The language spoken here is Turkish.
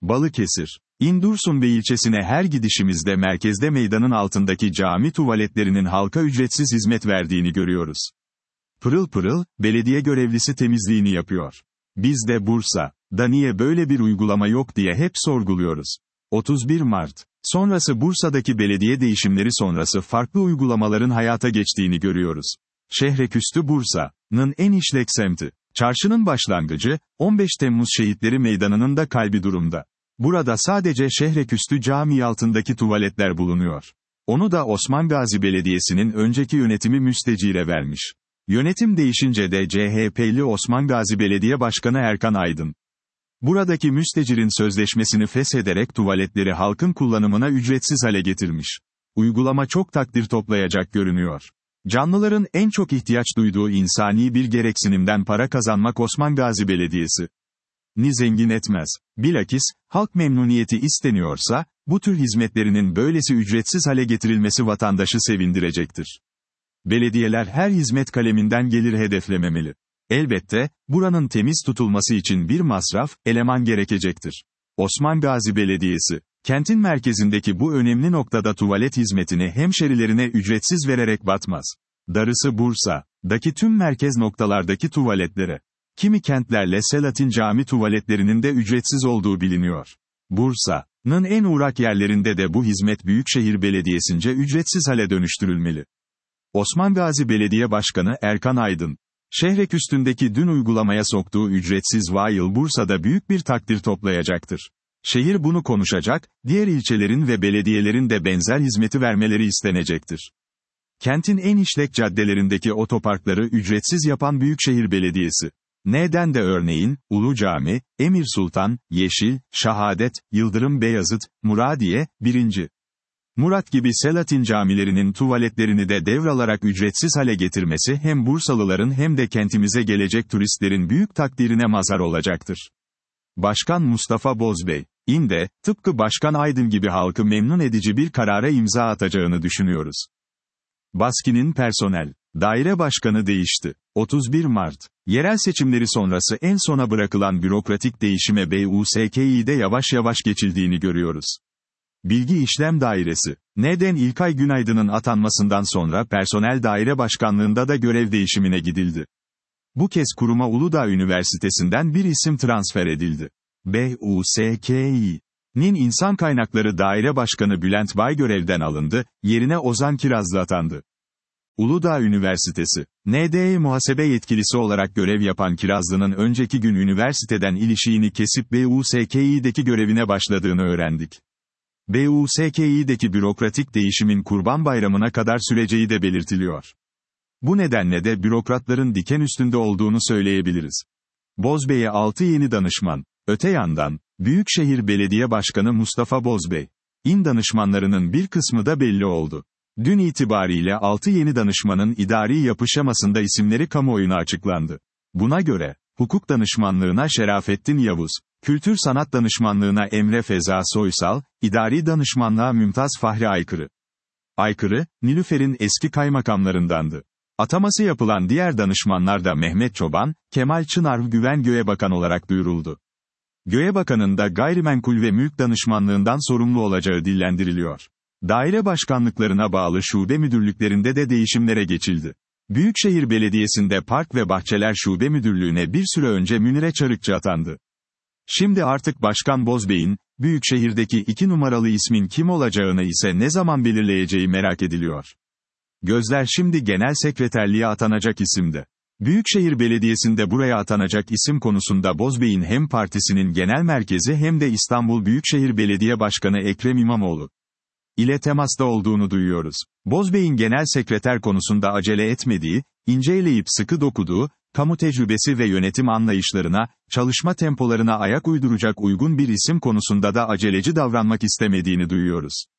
Balıkesir. İndursunbey ilçesine her gidişimizde merkezde meydanın altındaki cami tuvaletlerinin halka ücretsiz hizmet verdiğini görüyoruz. Pırıl pırıl, belediye görevlisi temizliğini yapıyor. Biz de Bursa'da niye böyle bir uygulama yok diye hep sorguluyoruz. 31 Mart. Sonrası Bursa'daki belediye değişimleri sonrası farklı uygulamaların hayata geçtiğini görüyoruz. Şehreküstü Bursa'nın en işlek semti. Çarşının başlangıcı, 15 Temmuz Şehitleri Meydanı'nın da kalbi durumda. Burada sadece Şehreküstü Camii altındaki tuvaletler bulunuyor. Onu da Osman Gazi Belediyesi'nin önceki yönetimi müstecire vermiş. Yönetim değişince de CHP'li Osman Gazi Belediye Başkanı Erkan Aydın, buradaki müstecirin sözleşmesini feshederek tuvaletleri halkın kullanımına ücretsiz hale getirmiş. Uygulama çok takdir toplayacak görünüyor. Canlıların en çok ihtiyaç duyduğu insani bir gereksinimden para kazanmak Osman Gazi Belediyesi ni zengin etmez. Bilakis, halk memnuniyeti isteniyorsa, bu tür hizmetlerinin böylesi ücretsiz hale getirilmesi vatandaşı sevindirecektir. Belediyeler her hizmet kaleminden gelir hedeflememeli. Elbette, buranın temiz tutulması için bir masraf, eleman gerekecektir. Osman Gazi Belediyesi, kentin merkezindeki bu önemli noktada tuvalet hizmetini hemşerilerine ücretsiz vererek batmaz. Darısı Bursa'daki tüm merkez noktalardaki tuvaletlere. Kimi kentlerle Selahattin Cami tuvaletlerinin de ücretsiz olduğu biliniyor. Bursa'nın en uğrak yerlerinde de bu hizmet Büyükşehir Belediyesi'nce ücretsiz hale dönüştürülmeli. Osman Gazi Belediye Başkanı Erkan Aydın, Şehreküstü'ndeki dün uygulamaya soktuğu ücretsiz Vail Bursa'da büyük bir takdir toplayacaktır. Şehir bunu konuşacak, diğer ilçelerin ve belediyelerin de benzer hizmeti vermeleri istenecektir. Kentin en işlek caddelerindeki otoparkları ücretsiz yapan Büyükşehir Belediyesi. Neden de örneğin, Ulu Cami, Emir Sultan, Yeşil, Şahadet, Yıldırım Beyazıt, Muradiye, 1. Murat gibi Selahattin camilerinin tuvaletlerini de devralarak ücretsiz hale getirmesi hem Bursalıların hem de kentimize gelecek turistlerin büyük takdirine mazhar olacaktır. Başkan Mustafa Bozbey'in de, tıpkı Başkan Aydın gibi halkı memnun edici bir karara imza atacağını düşünüyoruz. Baski'nin personel daire başkanı değişti. 31 Mart. Yerel seçimleri sonrası en sona bırakılan bürokratik değişime BUSKİ'de yavaş yavaş geçildiğini görüyoruz. Bilgi İşlem Dairesi. Neden İlkay Günaydın'ın atanmasından sonra personel daire başkanlığında da görev değişimine gidildi. Bu kez kuruma Uludağ Üniversitesi'nden bir isim transfer edildi. BUSKİ'nin İnsan Kaynakları Daire Başkanı Bülent Bay görevden alındı, yerine Ozan Kirazlı atandı. Uludağ Üniversitesi, NDE muhasebe yetkilisi olarak görev yapan Kirazlı'nın önceki gün üniversiteden ilişiğini kesip BUSKİ'deki görevine başladığını öğrendik. BUSKİ'deki bürokratik değişimin Kurban Bayramı'na kadar süreceği de belirtiliyor. Bu nedenle de bürokratların diken üstünde olduğunu söyleyebiliriz. Bozbey'e 6 yeni danışman. Öte yandan, Büyükşehir Belediye Başkanı Mustafa Bozbey'in danışmanlarının bir kısmı da belli oldu. Dün itibariyle 6 yeni danışmanın idari yapı şemasında isimleri kamuoyuna açıklandı. Buna göre, hukuk danışmanlığına Şerafettin Yavuz, kültür sanat danışmanlığına Emre Feza Soysal, idari danışmanlığa Mümtaz Fahri Aykırı, Nilüfer'in eski kaymakamlarındandı. Ataması yapılan diğer danışmanlar da Mehmet Çoban, Kemal Çınar Güven Göğebakan olarak duyuruldu. Göğebakan'ın da gayrimenkul ve mülk danışmanlığından sorumlu olacağı dillendiriliyor. Daire başkanlıklarına bağlı şube müdürlüklerinde de değişimlere geçildi. Büyükşehir Belediyesi'nde Park ve Bahçeler Şube Müdürlüğü'ne bir süre önce Münire Çarıkçı atandı. Şimdi artık Başkan Bozbey'in, Büyükşehir'deki 2 numaralı ismin kim olacağını ise ne zaman belirleyeceği merak ediliyor. Gözler şimdi genel sekreterliğe atanacak isimde. Büyükşehir Belediyesi'nde buraya atanacak isim konusunda Bozbey'in hem partisinin genel merkezi hem de İstanbul Büyükşehir Belediye Başkanı Ekrem İmamoğlu ile temasta olduğunu duyuyoruz. Bozbey'in genel sekreter konusunda acele etmediği, inceleyip sıkı dokuduğu, kamu tecrübesi ve yönetim anlayışlarına, çalışma tempolarına ayak uyduracak uygun bir isim konusunda da aceleci davranmak istemediğini duyuyoruz.